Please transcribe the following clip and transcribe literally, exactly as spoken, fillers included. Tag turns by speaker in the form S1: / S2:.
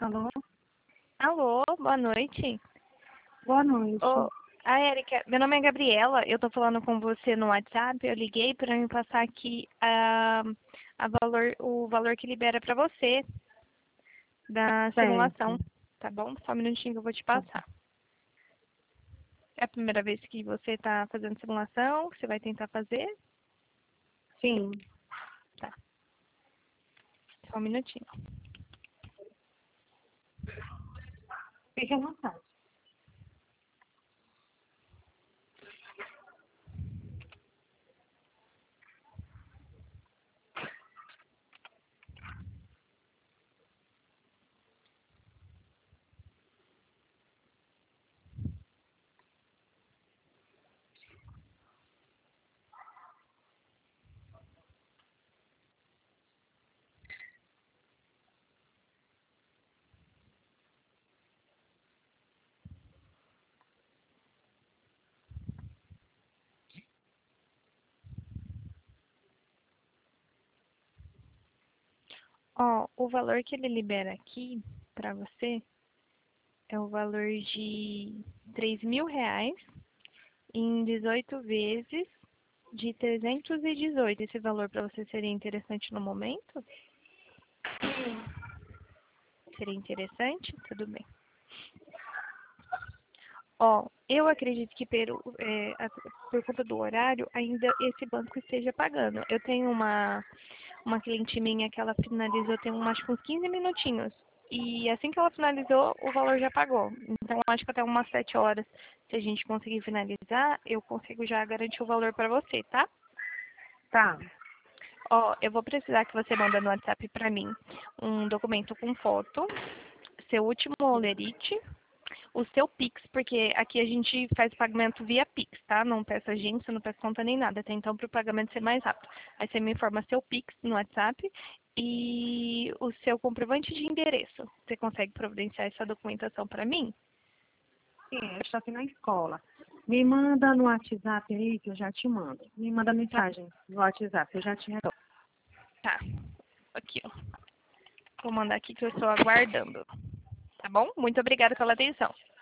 S1: Alô?
S2: Alô, boa noite.
S1: Boa noite.
S2: Ô, a Érica, meu nome é Gabriela, eu tô falando com você no WhatsApp, eu liguei para me passar aqui a, a valor, o valor que libera para você da simulação,
S1: Certo.
S2: tá bom? Só um minutinho que eu vou te
S1: Tá.
S2: passar. É a primeira vez que você está fazendo simulação, que você vai tentar fazer?
S1: Sim.
S2: Tá, só um minutinho.
S1: Fique à vontade.
S2: Ó, o valor que ele libera aqui para você é o valor de três mil reais em dezoito vezes de trezentos e dezoito. Esse valor para você seria interessante no momento? Seria interessante? Tudo bem. Ó, eu acredito que pelo, é, a- por conta do horário, ainda esse banco esteja pagando. Eu tenho uma, uma cliente minha que ela finalizou tem um, acho que uns quinze minutinhos. E assim que ela finalizou, o valor já pagou. Então, acho que até umas sete horas, se a gente conseguir finalizar, eu consigo já garantir o valor para você, tá?
S1: Tá.
S2: Ó, eu vou precisar que você manda no WhatsApp para mim um documento com foto, seu último holerite, o seu Pix, porque aqui a gente faz o pagamento via Pix, tá? Não peço agência, não peço conta nem nada, tá? Então, para o pagamento ser mais rápido. Aí você me informa seu Pix no WhatsApp e o seu comprovante de endereço. Você consegue providenciar essa documentação para mim?
S1: Sim, eu estou aqui na escola. Me manda no WhatsApp aí que eu já te mando. Me manda
S2: Tá.
S1: mensagem no WhatsApp, eu já te retorno.
S2: Tá. Aqui, ó. Vou mandar aqui que eu estou aguardando. Tá bom? Muito obrigada pela atenção.